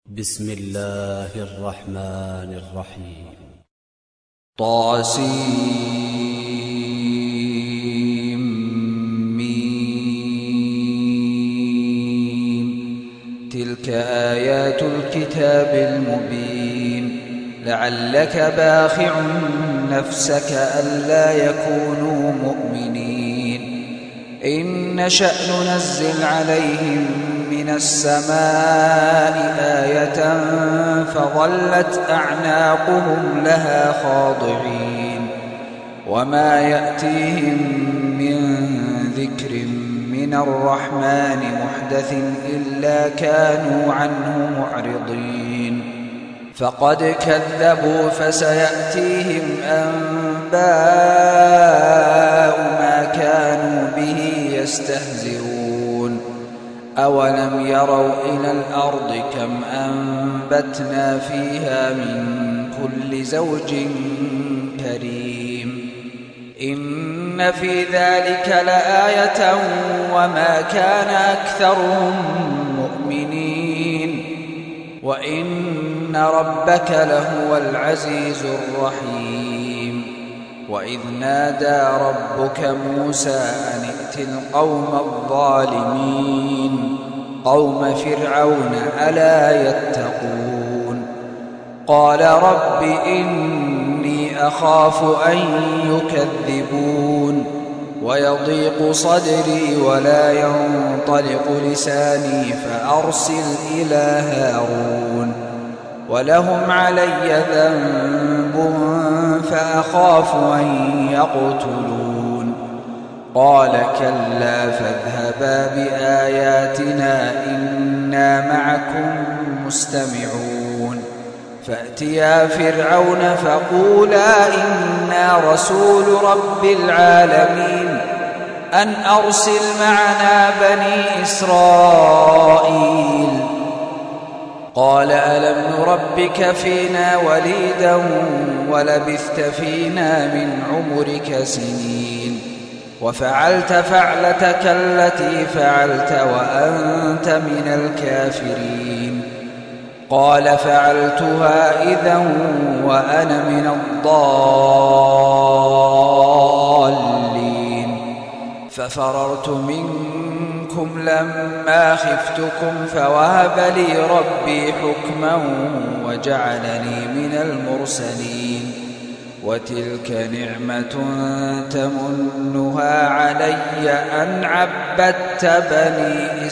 بسم الله الرحمن الرحيم. طاسيم ميم. تلك آيات الكتاب المبين. لعلك باخع نفسك ألا يكونوا مؤمنين. إن نشأ ننزل عليهم من السماء آية فظلت أعناقهم لها خاضعين. وما يأتيهم من ذكر من الرحمن محدث إلا كانوا عنه معرضين. فقد كذبوا فسيأتيهم أنباء ما كانوا به يستهزئون. أولم يروا إلى الأرض كم أنبتنا فيها من كل زوج كريم. إن في ذلك لآية وما كان أكثرهم مؤمنين وإن ربك لهو العزيز الرحيم. وإذ نادى ربك موسى أن ائت القوم الظالمين قوم فرعون ألا يتقون. قال رب إني أخاف أن يكذبون ويضيق صدري ولا ينطلق لساني فأرسل إلى هارون ولهم علي ذنب فأخاف أن يقتلون. قال كلا فاذهبا بآياتنا إنا معكم مستمعون. فأتيا فرعون فقولا إنا رسول رب العالمين أن أرسل معنا بني إسرائيل. قال ألم نربك فينا وليدا ولبثت فينا من عمرك سنين وفعلت فعلتك التي فعلت وأنت من الكافرين. قال فعلتها إذا وأنا من الضالين. ففررت منكم لما خفتكم فوهب لي ربي حكما وجعلني من المرسلين. وتلك نعمة تمنها علي أن عبدت بني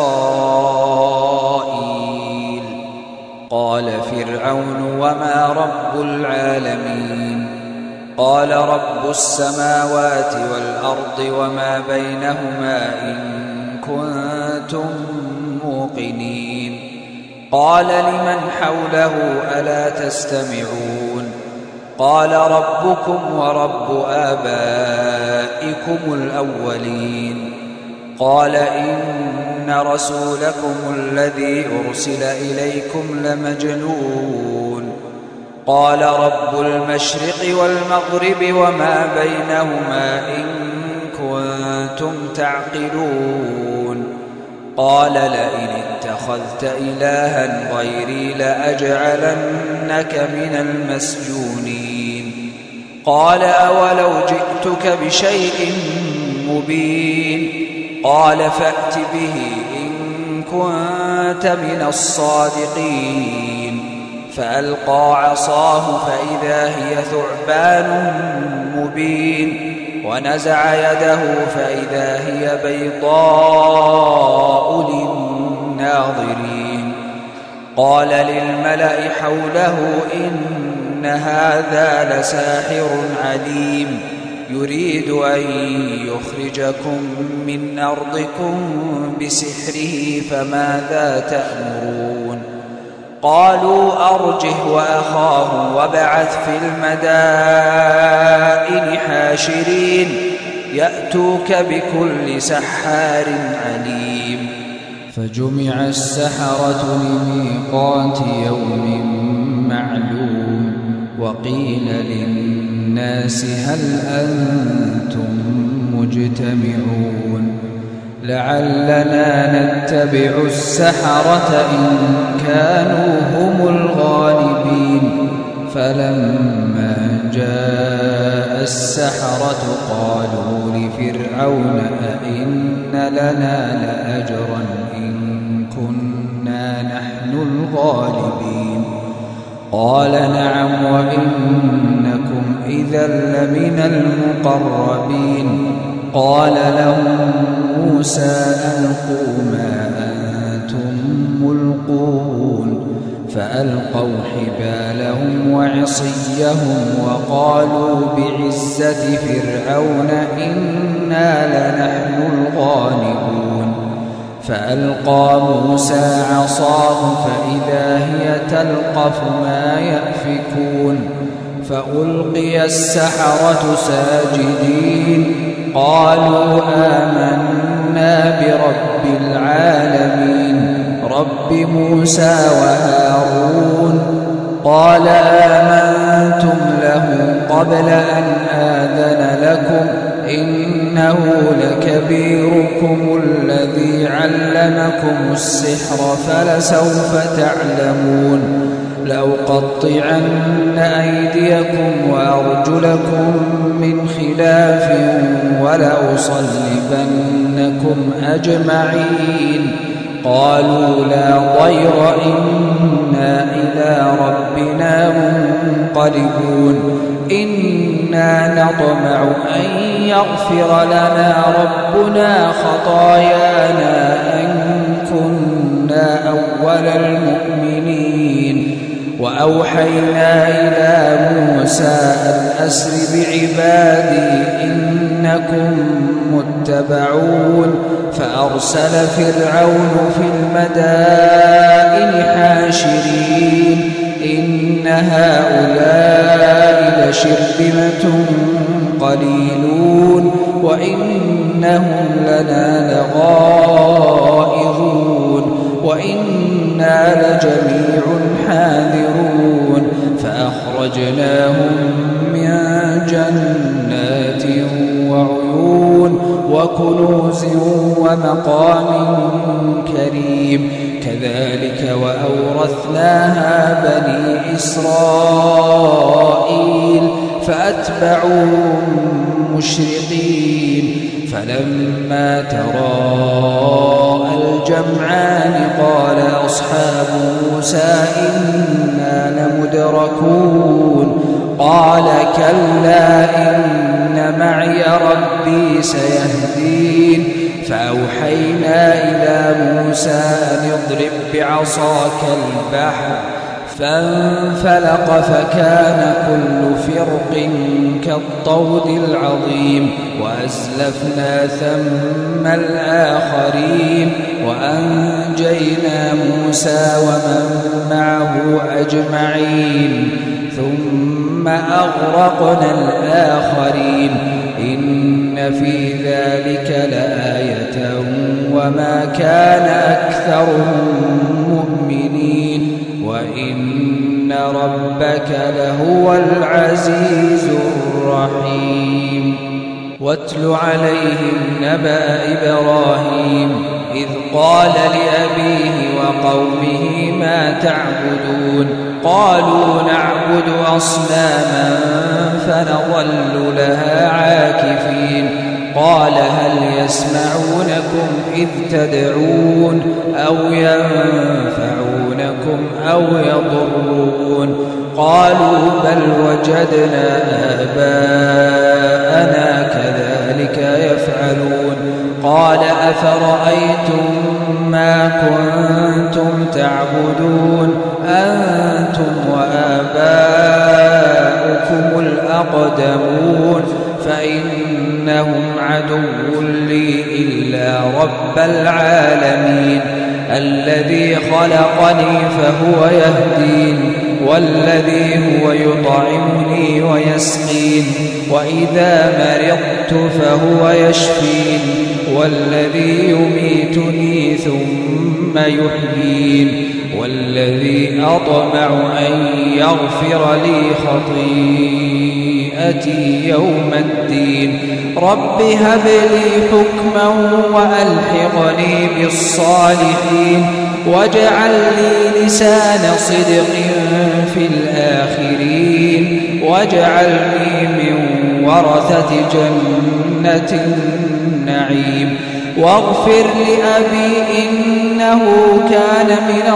إسرائيل. قال فرعون وما رب العالمين. قال رب السماوات والأرض وما بينهما إن كنتم موقنين. قال لمن حوله ألا تستمعون. قال ربكم ورب آبائكم الأولين. قال إن رسولكم الذي أرسل إليكم لمجنون. قال رب المشرق والمغرب وما بينهما إن كنتم تعقلون. قال لئن اتخذت إلها غيري لأجعلنك من المسجونين. قال أولو جئتك بشيء مبين. قال فأت به إن كنت من الصادقين. فألقى عصاه فإذا هي ثعبان مبين ونزع يده فإذا هي بيضاء للناظرين. قال للملأ حوله إن هذا لساحر عليم يريد أن يخرجكم من أرضكم بسحره فماذا تأمرون. قالوا أرجه وأخاه وابعث في المدائن حاشرين يأتوك بكل سحار عليم. فجمع السحرة لميقات يوم معلوم. وقيل للناس هل أنتم مجتمعون. لعلنا نتبع السحرة إن كانوا هم الغالبين. فلما جاء السحرة قالوا لفرعون أئن لنا لأجرا إن كنا نحن الغالبين. قال نعم وإنكم إذا لمن المقربين. قال لهم موسى ألقوا ما أنتم ملقون. فألقوا حبالهم وعصيهم وقالوا بعزة فرعون إنا لنحن الغالبون. فألقى موسى عصاه فإذا هي تلقف ما يأفكون. فألقي السحرة ساجدين قالوا آمنا برب العالمين رب موسى وهارون. قال آمنتم له قبل أن آذن لكم إنه لكبيركم الذي علمكم السحر فلسوف تعلمون. لأقطعن أيديكم وأرجلكم من خلاف ولأصلبنكم أجمعين. قالوا لا ضير إنا إلى ربنا منقلبون. إنا نطمع أن يغفر لنا ربنا خطايانا أن كنا أول المؤمنين. وأوحينا إلى موسى أن أسر بعبادي إنكم متبعون. فأرسل فرعون في المدائن حاشرين إن هؤلاء لشرذمة قليلون وإنهم لنا لغائظون وإنا لجميع حاذرون. فأخرجناهم من جنات وعيون وكنوز ومقام كريم. كذلك وأورثناها بني إسرائيل فأتبعوهم مشرقين. فلما تراءى الجمعان قال أصحاب موسى إنا لمدركون. قال كلا إن معي ربي سيهدين. فأوحينا إلى موسى أن اضرب بعصاك البحر فانفلق فكان كل فرق كالطود العظيم. وأزلفنا ثم الآخرين وأنجينا موسى ومن معه أجمعين ثم أغرقنا الآخرين. إن في ذلك لآية وما كان أكثرهم مؤمنين وإن ربك لهو العزيز الرحيم. واتل عليهم نبأ إبراهيم إذ قال لأبيه وقومه ما تعبدون. قالوا نعبد أصناما فنظل لها عاكفين. قال هل يسمعونكم إذ تدعون أو ينفعونكم أو يضرون. قالوا بل وجدنا آباءنا كذلك يفعلون. قال أفرأيتم ما كنتم تعبدون أنتم وآباؤكم الأقدمون فإنهم عدو لي إلا رب العالمين الذي خلقني فهو يهدين والذي هو يطعمني ويسقين وإذا مرضت فهو يشفين والذي يميتني ثم يحيين والذي أطمع أن يغفر لي خطيئتي خطيئتي يوم الدين رب هب لي حكما وألحقني بالصالحين واجعل لي لسان صدق في الآخرين واجعلني من ورثة جنة النعيم واغفر لأبي إنه كان من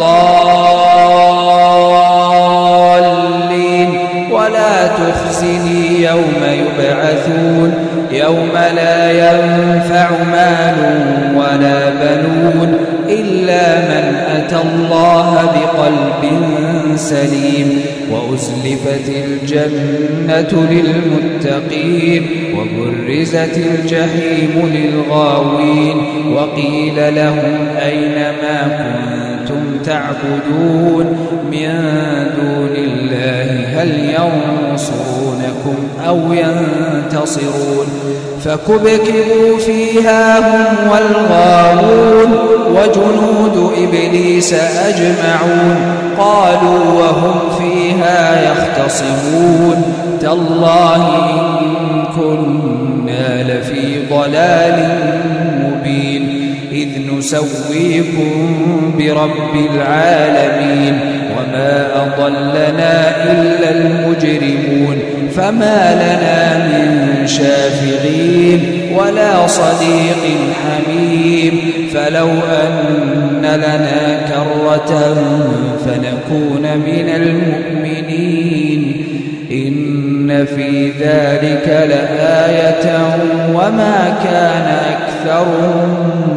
الضالين ولا تخزني يوم يبعثون يوم لا ينفع مال ولا بنون إلا من أتى الله بقلب سليم وأزلفت الجنة للمتقين وبرزت الجحيم للغاوين وقيل لهم أين ما كنتم تعبدون من دون الله هل ينصرونكم أو ينتصرون فكبكبوا فيها هم والغاوون وجنود إبليس أجمعون قالوا وهم فيها يختصمون تالله إن كنا لفي ضلال مبين إذ نسويكم برب العالمين وما أضلنا إلا المجرمون فما لنا من شافعين ولا صديق حميم فلو أن لنا كرة فنكون من المؤمنين إن في ذلك لآية وما كان أكثرهم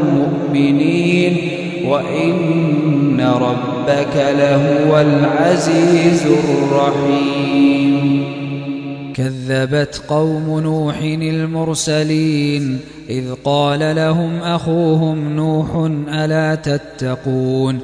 مؤمنين وإن ربك لهو العزيز الرحيم كذبت قوم نوح المرسلين إذ قال لهم أخوهم نوح ألا تتقون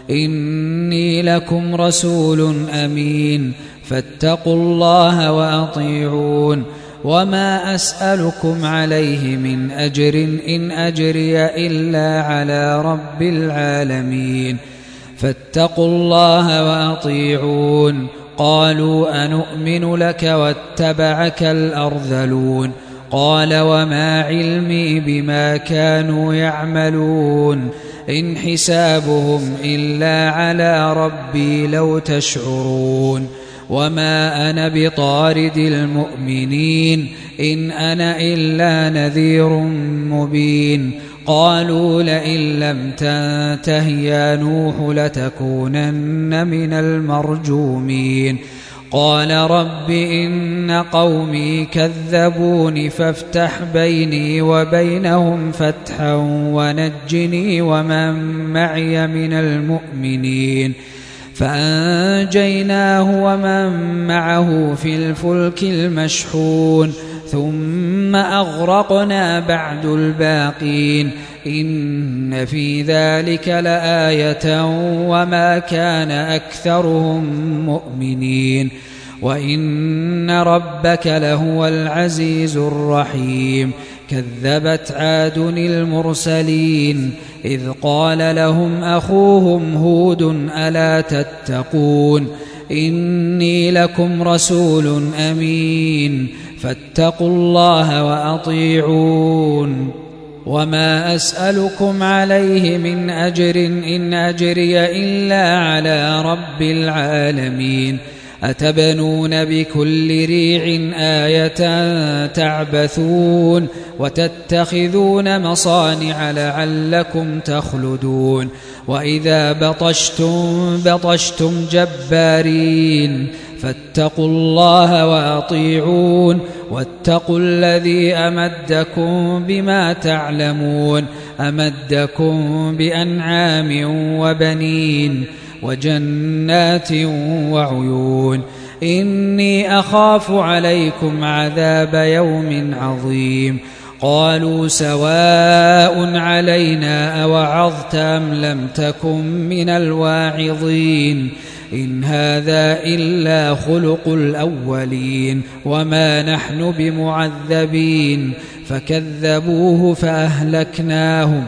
إني لكم رسول أمين فاتقوا الله وأطيعون وما أسألكم عليه من أجر إن أجري إلا على رب العالمين فاتقوا الله وأطيعون قالوا أنؤمن لك واتبعك الأرذلون قال وما علمي بما كانوا يعملون إن حسابهم إلا على ربي لو تشعرون وما أنا بطارد المؤمنين إن أنا إلا نذير مبين قالوا لئن لم تنته يا نوح لتكونن من المرجومين قال رب إن قومي كذبوني فافتح بيني وبينهم فتحا ونجني ومن معي من المؤمنين فأنجيناه ومن معه في الفلك المشحون ثم أغرقنا بعد الباقين إن في ذلك لآية وما كان أكثرهم مؤمنين وإن ربك لهو العزيز الرحيم كذبت عاد المرسلين إذ قال لهم أخوهم هود ألا تتقون إني لكم رسول أمين فاتقوا الله وأطيعون وما أسألكم عليه من أجر إن أجري إلا على رب العالمين أتبنون بكل ريع آية تعبثون وتتخذون مصانع لعلكم تخلدون وإذا بطشتم جبارين فاتقوا الله وأطيعون واتقوا الذي أمدكم بما تعلمون أمدكم بأنعام وبنين وجنات وعيون إني أخاف عليكم عذاب يوم عظيم قالوا سواء علينا أوعظت أم لم تكن من الواعظين إن هذا إلا خلق الأولين وما نحن بمعذبين فكذبوه فأهلكناهم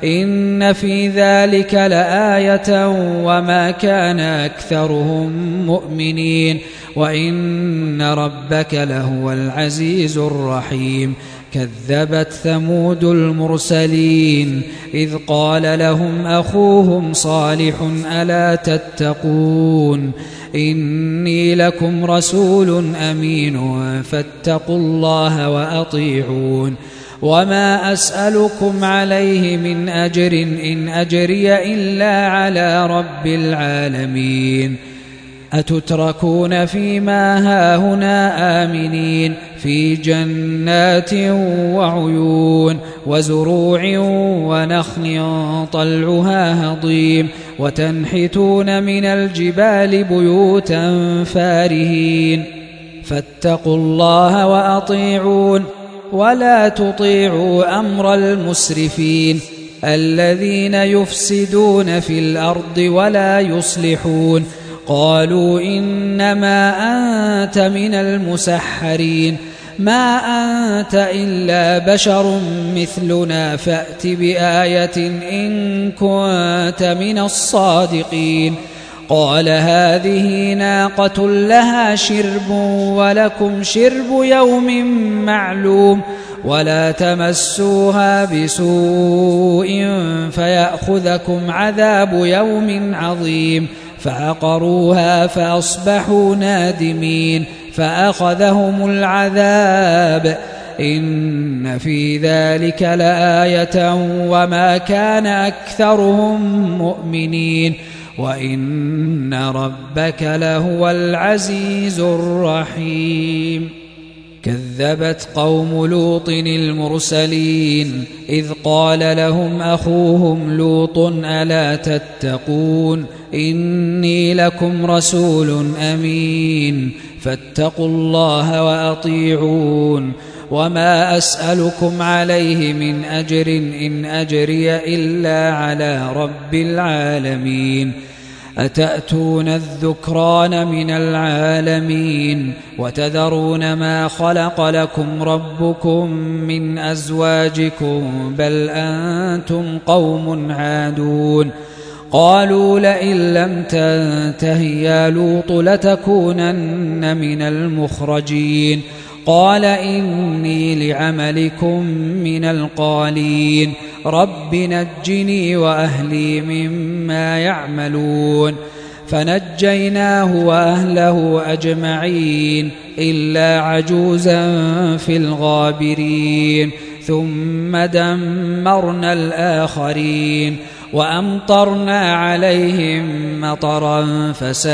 إن في ذلك لآية وما كان أكثرهم مؤمنين وإن ربك لهو العزيز الرحيم كذبت ثمود المرسلين إذ قال لهم أخوهم صالح ألا تتقون إني لكم رسول أمين فاتقوا الله وأطيعون وما أسألكم عليه من أجر إن أجري إلا على رب العالمين أتتركون فيما هاهنا آمنين في جنات وعيون وزروع ونخل طلعها هضيم وتنحتون من الجبال بيوتا فارهين فاتقوا الله وأطيعون ولا تطيعوا أمر المسرفين الذين يفسدون في الأرض ولا يصلحون قالوا إنما أنت من المسحرين ما أنت إلا بشر مثلنا فأت بآية إن كنت من الصادقين قال هذه ناقة لها شرب ولكم شرب يوم معلوم ولا تمسوها بسوء فيأخذكم عذاب يوم عظيم فعقروها فأصبحوا نادمين فأخذهم العذاب إن في ذلك لآية وما كان أكثرهم مؤمنين وإن ربك لهو العزيز الرحيم كذبت قوم لوط المرسلين إذ قال لهم أخوهم لوط ألا تتقون إني لكم رسول أمين فاتقوا الله وأطيعون وما أسألكم عليه من أجر إن أجري إلا على رب العالمين أتأتون الذكران من العالمين وتذرون ما خلق لكم ربكم من أزواجكم بل أنتم قوم عادون قالوا لئن لم تنته يا لوط لتكونن من المخرجين قال إني لعملكم من القالين رب نجني وأهلي مما يعملون فنجيناه وأهله أجمعين إلا عجوزا في الغابرين ثم دمرنا الآخرين وأمطرنا عليهم مطرا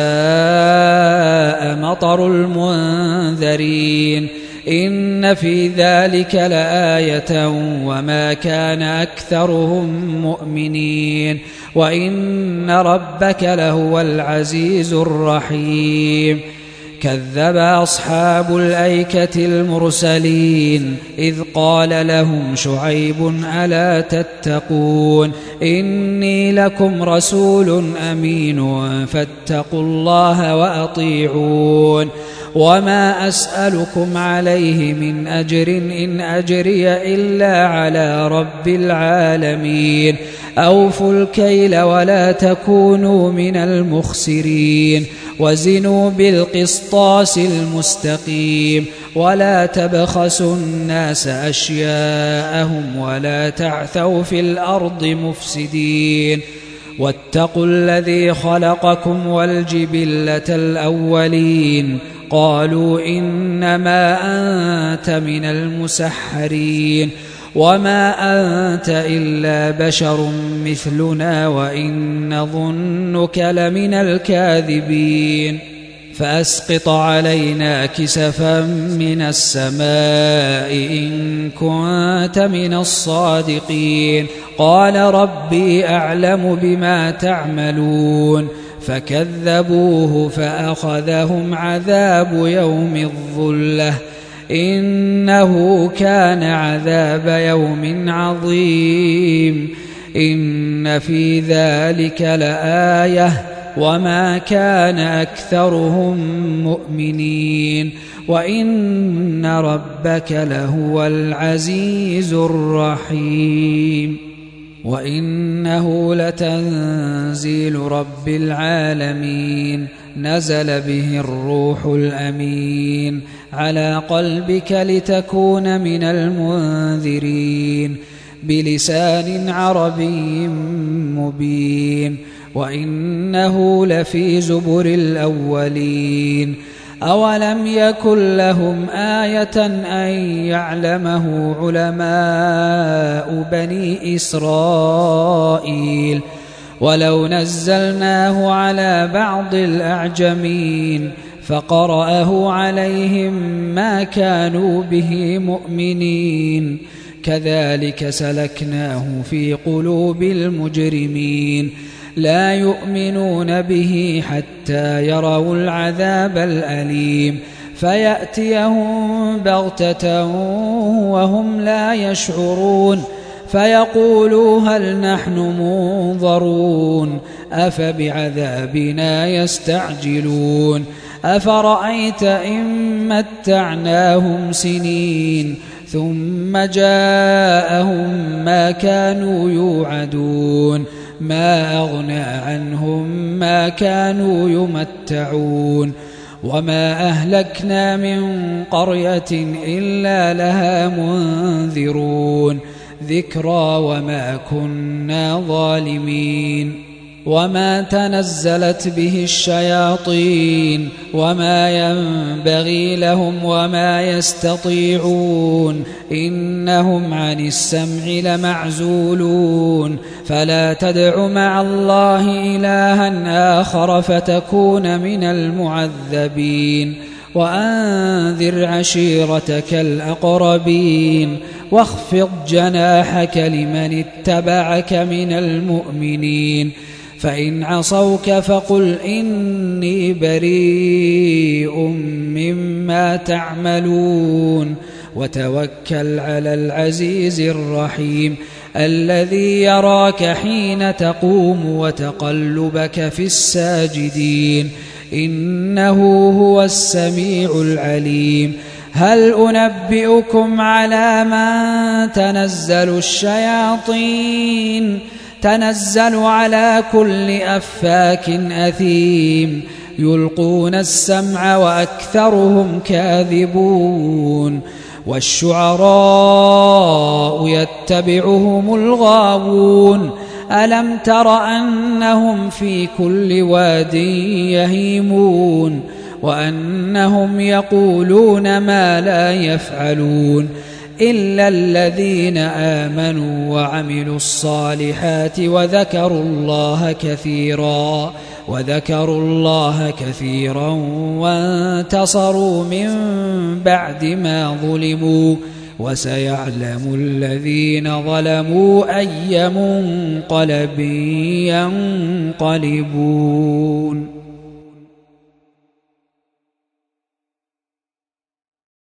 فساء مطر المنذرين إن في ذلك لآية وما كان أكثرهم مؤمنين وإن ربك لهو العزيز الرحيم كذب أصحاب الأيكة المرسلين إذ قال لهم شعيب ألا تتقون إني لكم رسول أمين فاتقوا الله وأطيعون وما أسألكم عليه من أجر إن أجري إلا على رب العالمين أوفوا الكيل ولا تكونوا من المخسرين وزنوا بالقسطاس المستقيم ولا تبخسوا الناس أشياءهم ولا تعثوا في الأرض مفسدين واتقوا الذي خلقكم والجبلة الأولين قالوا إنما أنت من المسحرين وما أنت إلا بشر مثلنا وإن نظنك لمن الكاذبين فأسقط علينا كسفا من السماء إن كنت من الصادقين قال ربي أعلم بما تعملون فكذبوه فأخذهم عذاب يوم الظلة إنه كان عذاب يوم عظيم إن في ذلك لآية وما كان أكثرهم مؤمنين وإن ربك لهو العزيز الرحيم وإنه لتنزيل رب العالمين نزل به الروح الأمين على قلبك لتكون من المنذرين بلسان عربي مبين وإنه لفي زبر الأولين أولم يكن لهم آية أن يعلمه علماء بني إسرائيل ولو نزلناه على بعض الأعجمين فقرأه عليهم ما كانوا به مؤمنين كذلك سلكناه في قلوب المجرمين لا يؤمنون به حتى يروا العذاب الأليم فيأتيهم بغتة وهم لا يشعرون فيقولوا هل نحن منظرون أفبعذابنا يستعجلون أفرأيت إن متعناهم سنين ثم جاءهم ما كانوا يوعدون ما أغنى عنهم ما كانوا يمتعون وما أهلكنا من قرية إلا لها منذرون ذكرى وما كنا ظالمين وما تنزلت به الشياطين وما ينبغي لهم وما يستطيعون إنهم عن السمع لمعزولون فلا تدع مع الله إلها آخر فتكون من المعذبين وأنذر عشيرتك الأقربين واخفض جناحك لمن اتبعك من المؤمنين فإن عصوك فقل إني بريء مما تعملون وتوكل على العزيز الرحيم الذي يراك حين تقوم وتقلبك في الساجدين إنه هو السميع العليم هل أنبئكم على من تنزل الشياطين تنزل على كل أفاك أثيم يلقون السمع وأكثرهم كاذبون والشعراء يتبعهم الغاوون ألم تر أنهم في كل واد يهيمون وأنهم يقولون ما لا يفعلون إلا الذين آمنوا وعملوا الصالحات وذكروا الله كثيرا وانتصروا من بعد ما ظلموا وسيعلم الذين ظلموا أي منقلب ينقلبون